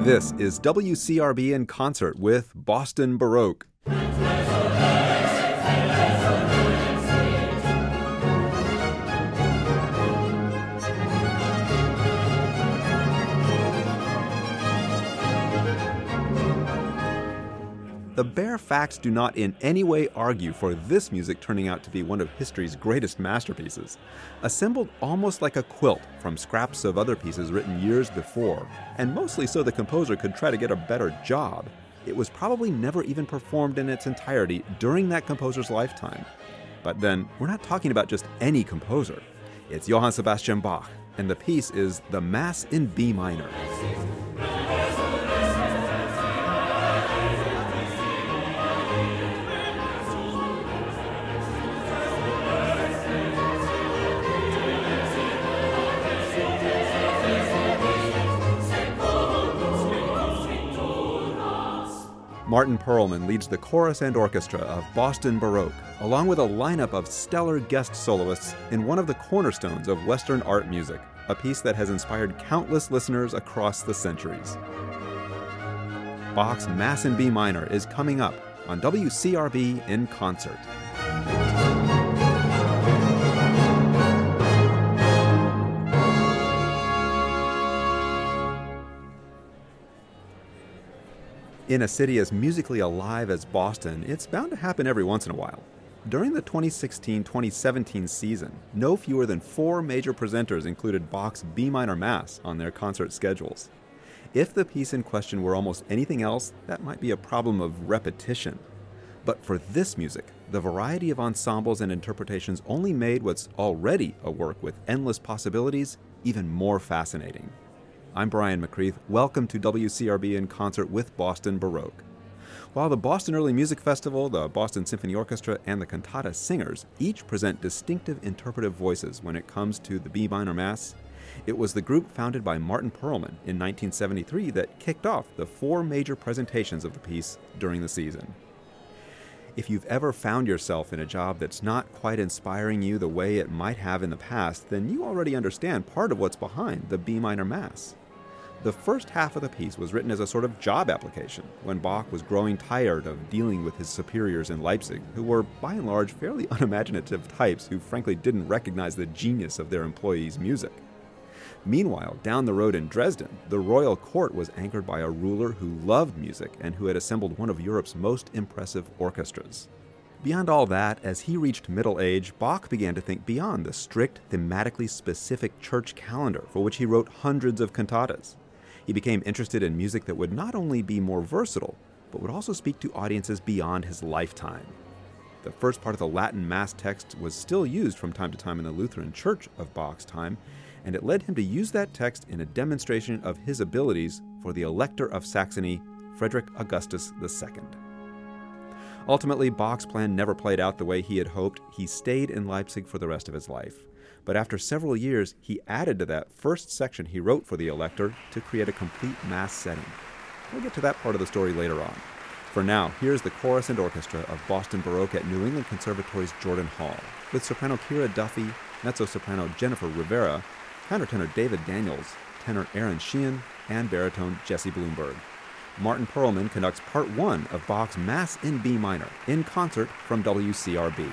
This is WCRB in concert with Boston Baroque. The bare facts do not in any way argue for this music turning out to be one of history's greatest masterpieces. Assembled almost like a quilt from scraps of other pieces written years before, and mostly so the composer could try to get a better job, it was probably never even performed in its entirety during that composer's lifetime. But then, we're not talking about just any composer. It's Johann Sebastian Bach, and the piece is the Mass in B minor. Martin Perlman leads the chorus and orchestra of Boston Baroque, along with a lineup of stellar guest soloists in one of the cornerstones of Western art music, a piece that has inspired countless listeners across the centuries. Bach's Mass in B minor is coming up on WCRB in concert. In a city as musically alive as Boston, it's bound to happen every once in a while. During the 2016-2017 season, no fewer than 4 major presenters included Bach's B minor Mass on their concert schedules. If the piece in question were almost anything else, that might be a problem of repetition. But for this music, the variety of ensembles and interpretations only made what's already a work with endless possibilities even more fascinating. I'm Brian McCreath. Welcome to WCRB in concert with Boston Baroque. While the Boston Early Music Festival, the Boston Symphony Orchestra, and the Cantata Singers each present distinctive interpretive voices when it comes to the B minor Mass, it was the group founded by Martin Perlman in 1973 that kicked off the 4 major presentations of the piece during the season. If you've ever found yourself in a job that's not quite inspiring you the way it might have in the past, then you already understand part of what's behind the B minor Mass. The first half of the piece was written as a sort of job application when Bach was growing tired of dealing with his superiors in Leipzig, who were by and large fairly unimaginative types who frankly didn't recognize the genius of their employees' music. Meanwhile, down the road in Dresden, the royal court was anchored by a ruler who loved music and who had assembled one of Europe's most impressive orchestras. Beyond all that, as he reached middle age, Bach began to think beyond the strict, thematically specific church calendar for which he wrote hundreds of cantatas. He became interested in music that would not only be more versatile, but would also speak to audiences beyond his lifetime. The first part of the Latin Mass text was still used from time to time in the Lutheran Church of Bach's time, and it led him to use that text in a demonstration of his abilities for the Elector of Saxony, Frederick Augustus II. Ultimately, Bach's plan never played out the way he had hoped. He stayed in Leipzig for the rest of his life. But after several years, he added to that first section he wrote for the Elector to create a complete Mass setting. We'll get to that part of the story later on. For now, here's the chorus and orchestra of Boston Baroque at New England Conservatory's Jordan Hall, with soprano Kira Duffy, mezzo-soprano Jennifer Rivera, countertenor David Daniels, tenor Aaron Sheehan, and baritone Jesse Bloomberg. Martin Perlman conducts part 1 of Bach's Mass in B minor, in concert from WCRB.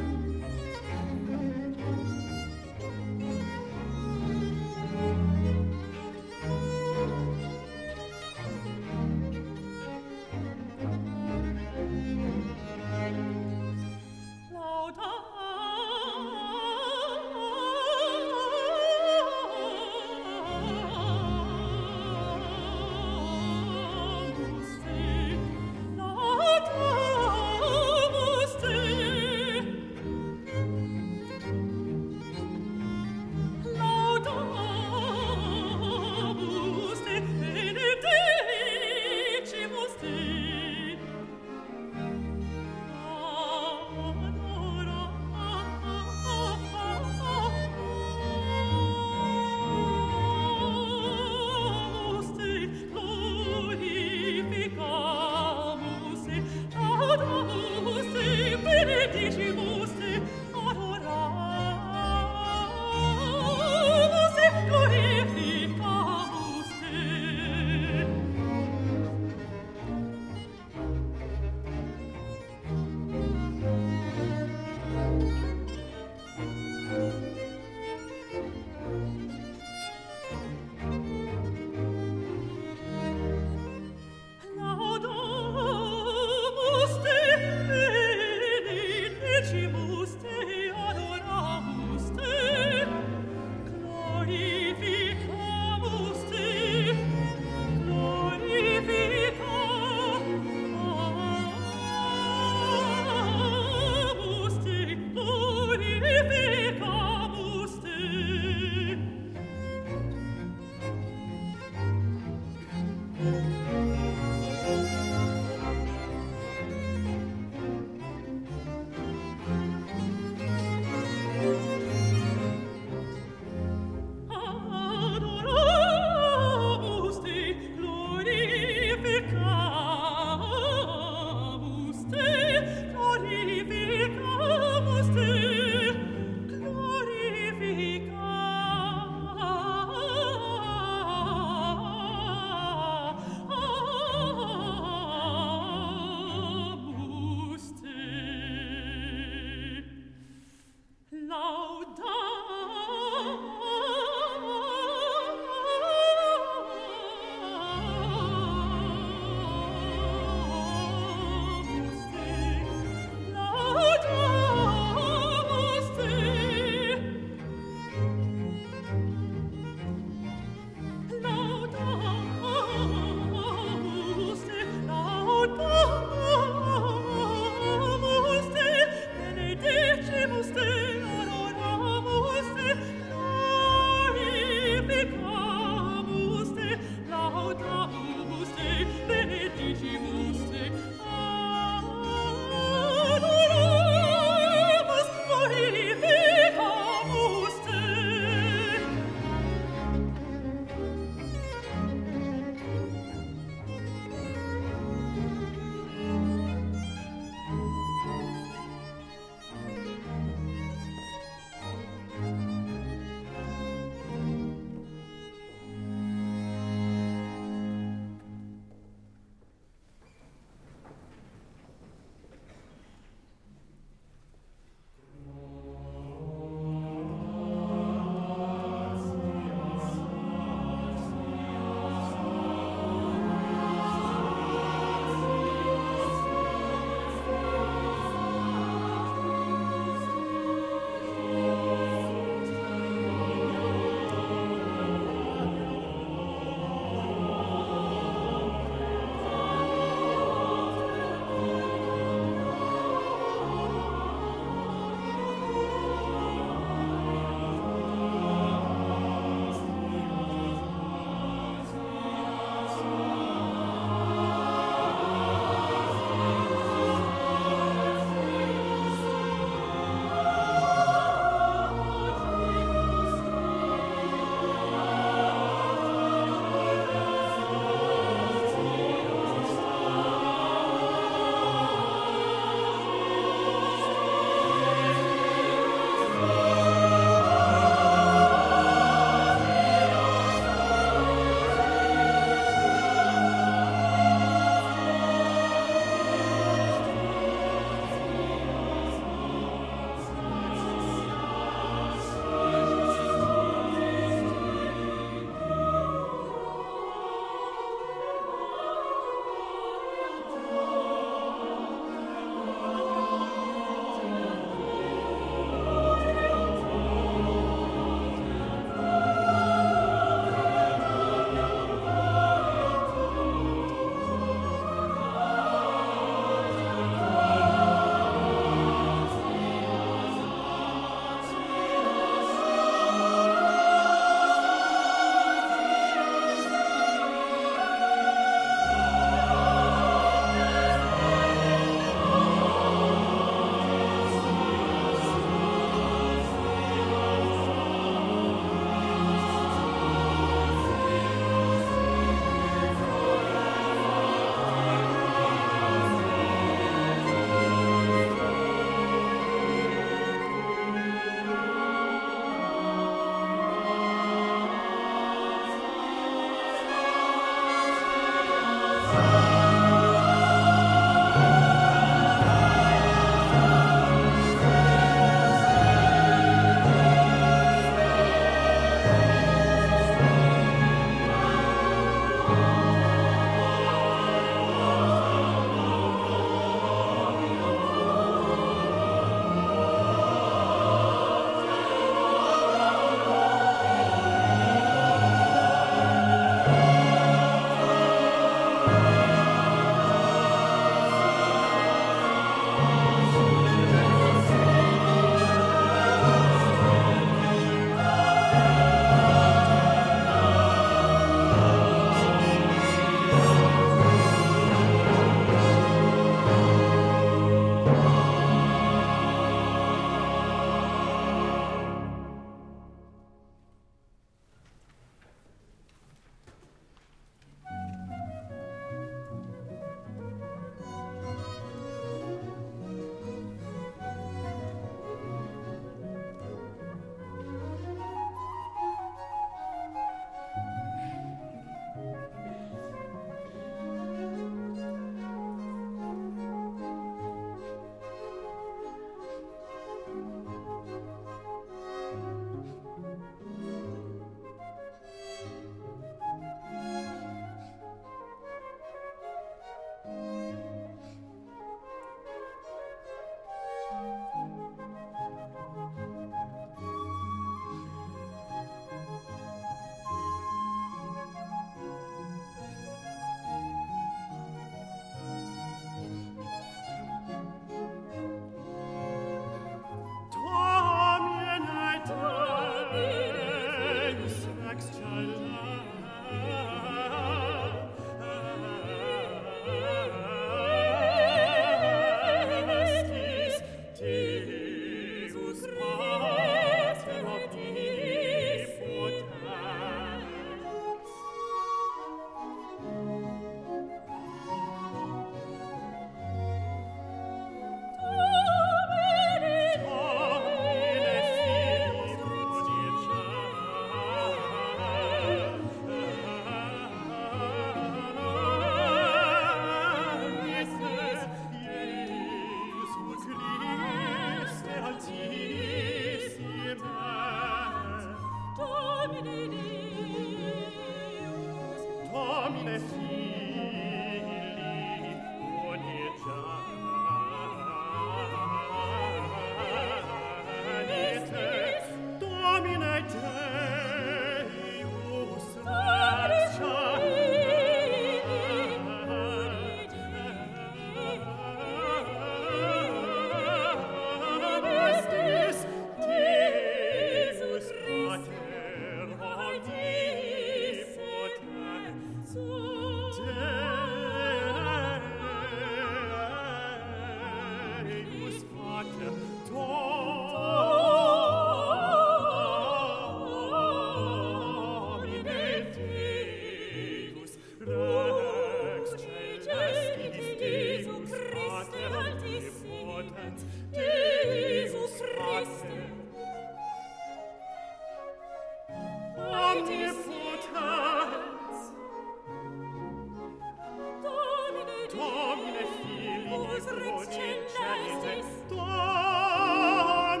Domine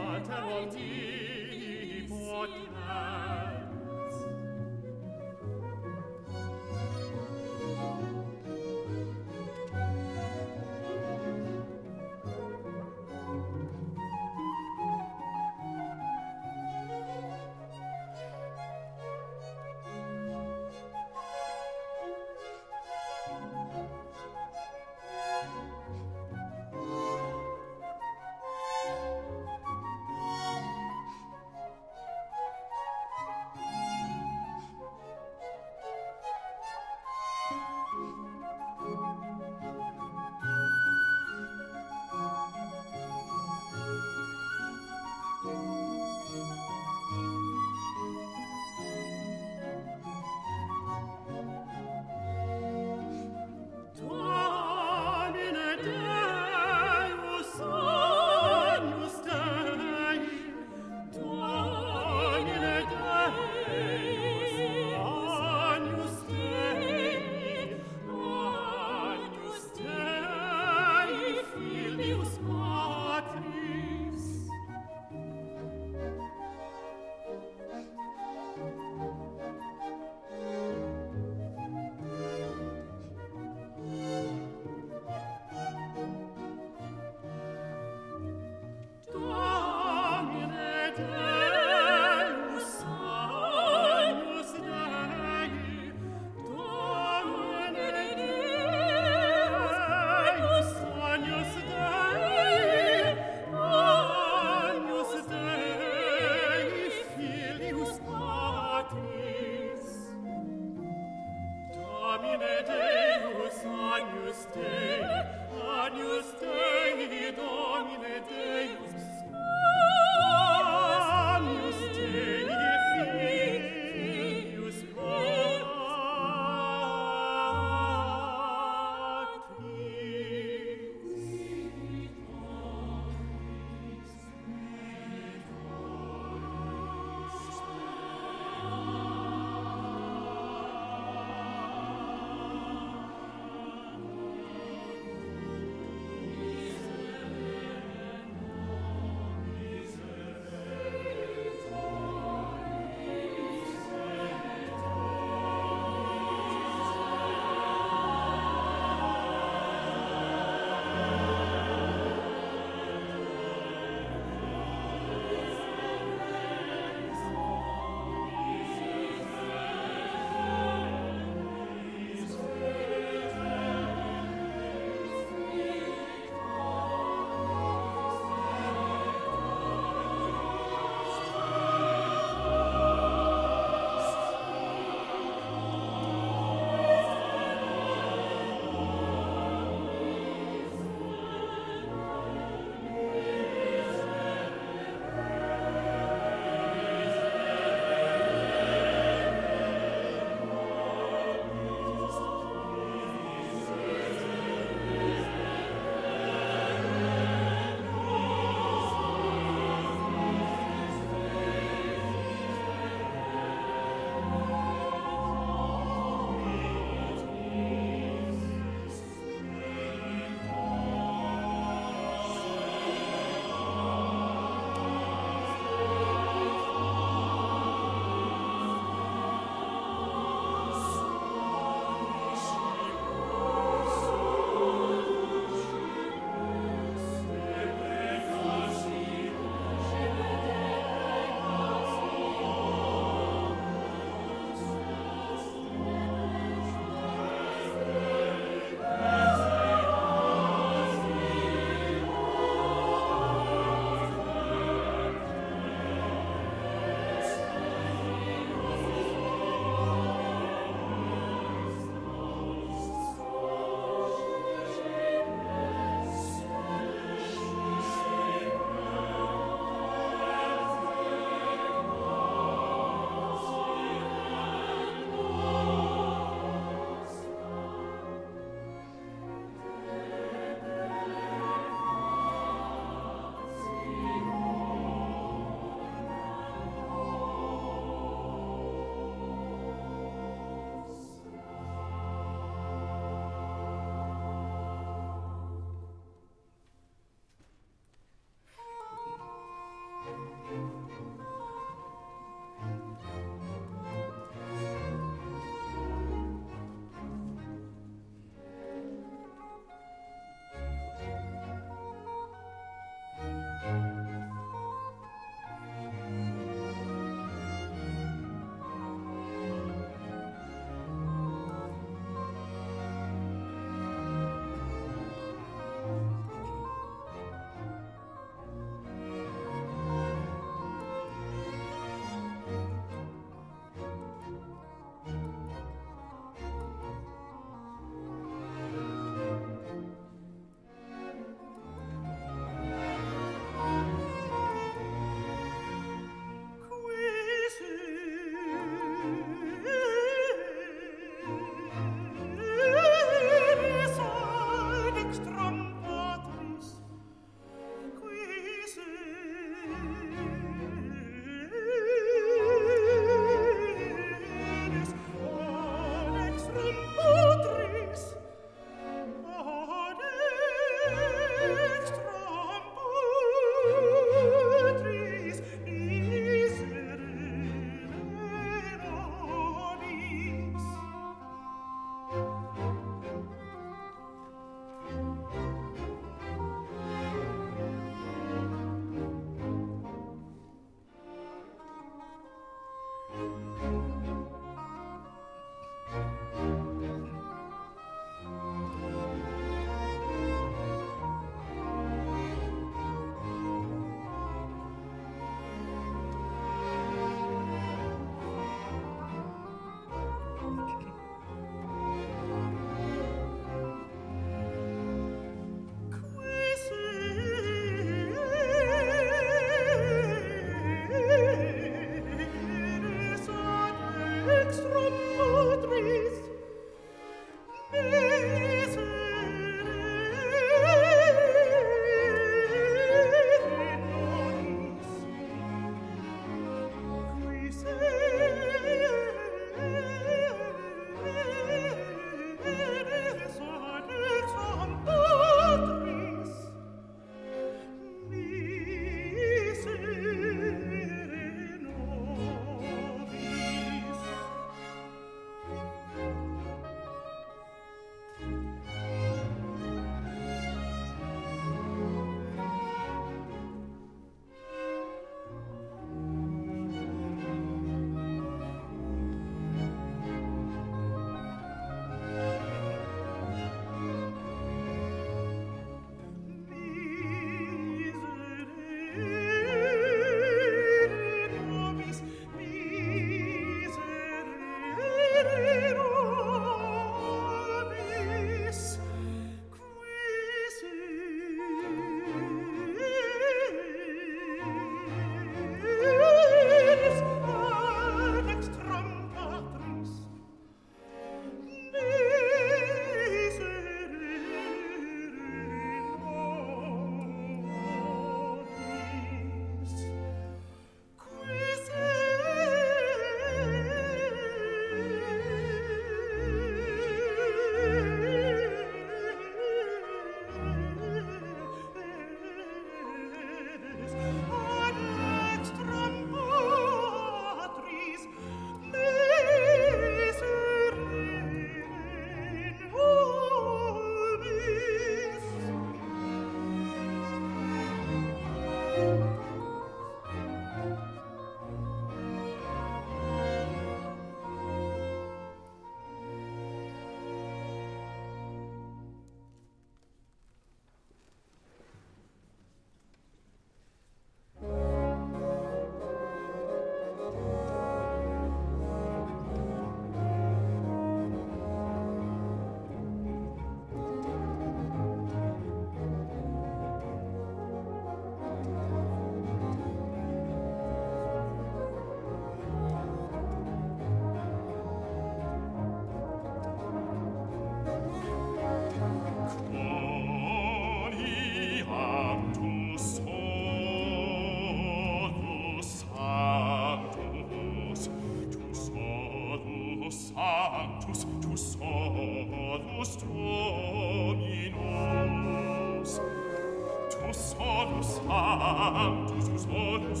Sanctus solus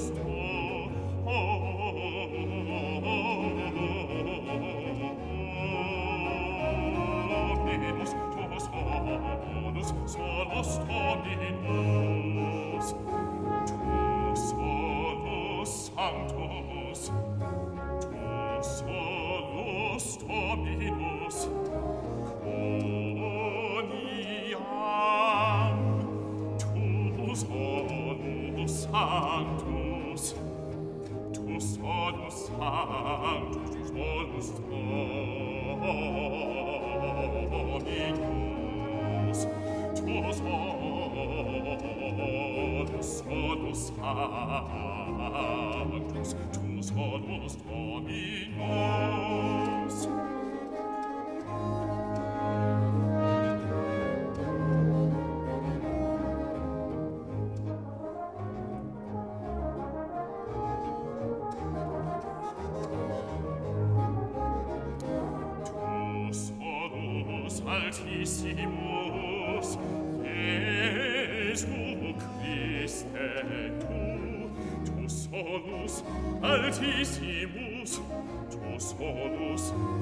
Dominus, tuus solus Dominus, tuus solus Sanctus, tuus solus Dominus, quoniam, tuus solus Sanctus, tuus solus Sanctus, tuus solus Dominus, tuus solus Sanctus, tuus solus Dominus. Altissimus, Jesu Christe, tu solus Altissimus, tu solus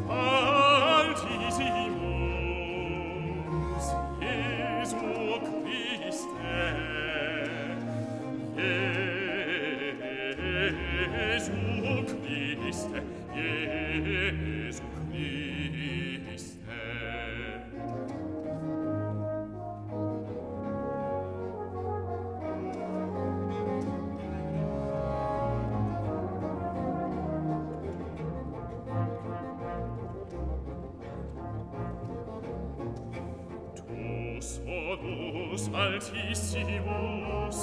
Altissimus, Jesu Christe, Jesu Christe, Jesu Christe. Solus Altissimus,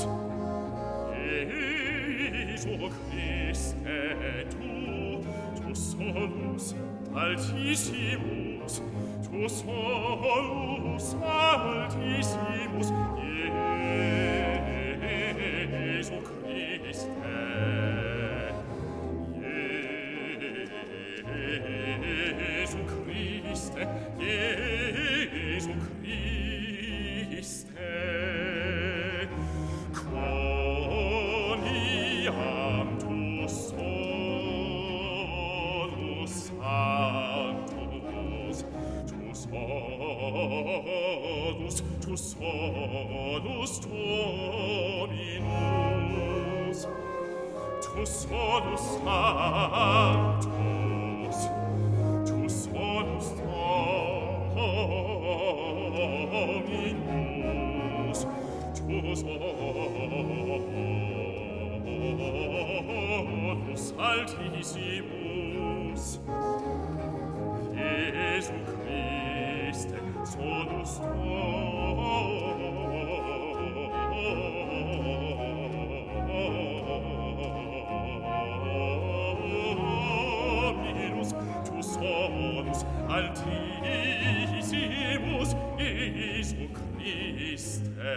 Jesu Christe, tu solus Altissimus, tu solus Altissimus, Jesu Christe, Jesu Christe, Jesu Christe, quoniam tu solus Sanctus, tu solus Dominus, tu solus Sanctus, tu solus Dominus, tu solus Altissimus, Jesu Christe, solus Dominus, tu solus Altissimus, Jesu Christe.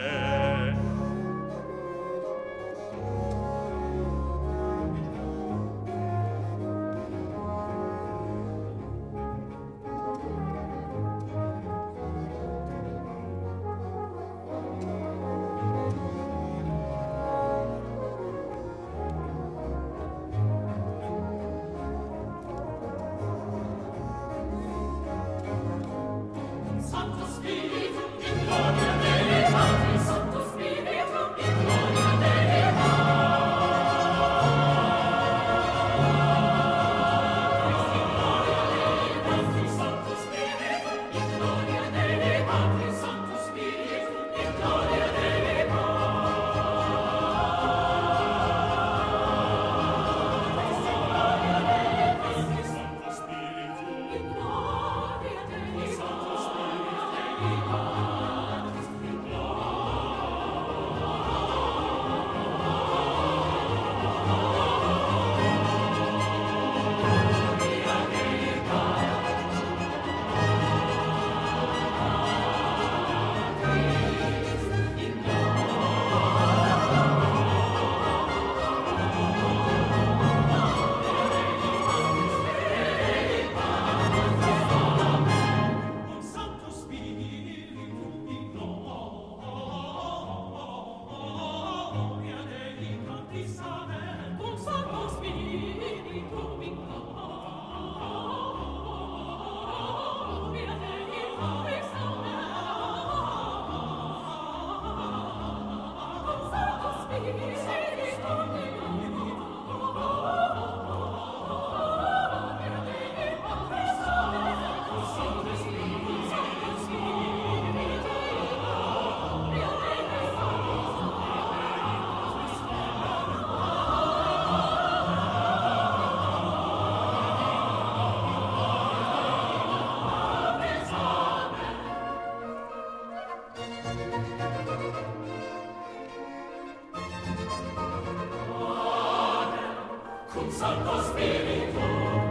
cum Sancto Spiritu.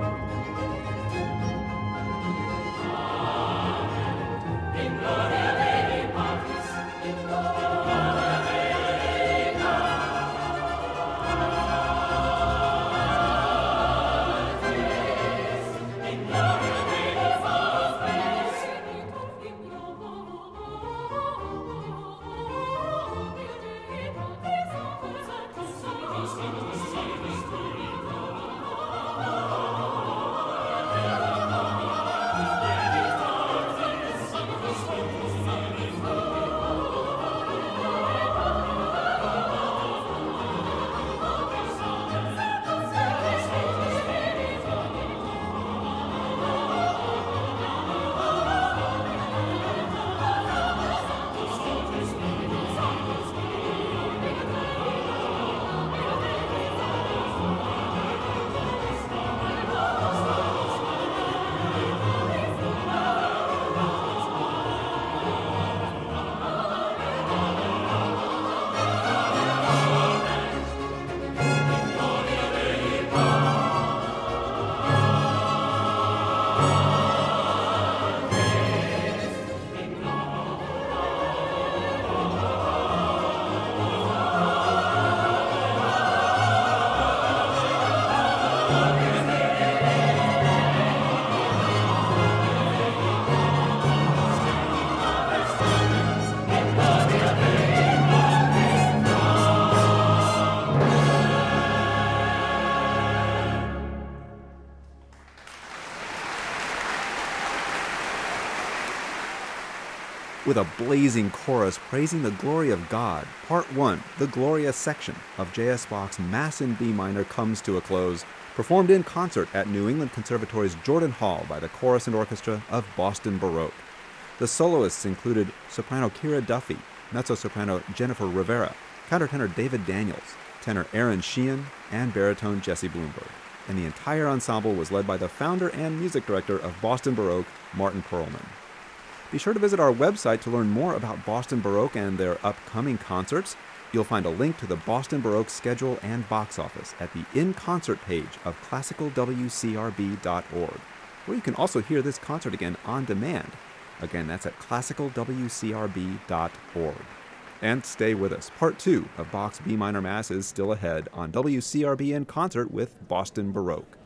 Amen. In gloria Dei Patris, in gloria Dei Patris, in gloria Dei Patris, in With a blazing chorus praising the glory of God, Part 1, the Gloria section of J.S. Bach's Mass in B minor comes to a close, performed in concert at New England Conservatory's Jordan Hall by the Chorus and Orchestra of Boston Baroque. The soloists included soprano Kira Duffy, mezzo-soprano Jennifer Rivera, countertenor David Daniels, tenor Aaron Sheehan, and baritone Jesse Bloomberg. And the entire ensemble was led by the founder and music director of Boston Baroque, Martin Perlman. Be sure to visit our website to learn more about Boston Baroque and their upcoming concerts. You'll find a link to the Boston Baroque schedule and box office at the In Concert page of classicalwcrb.org, where you can also hear this concert again on demand. Again, that's at classicalwcrb.org. And stay with us. Part 2 of Bach's B minor Mass is still ahead on WCRB In Concert with Boston Baroque.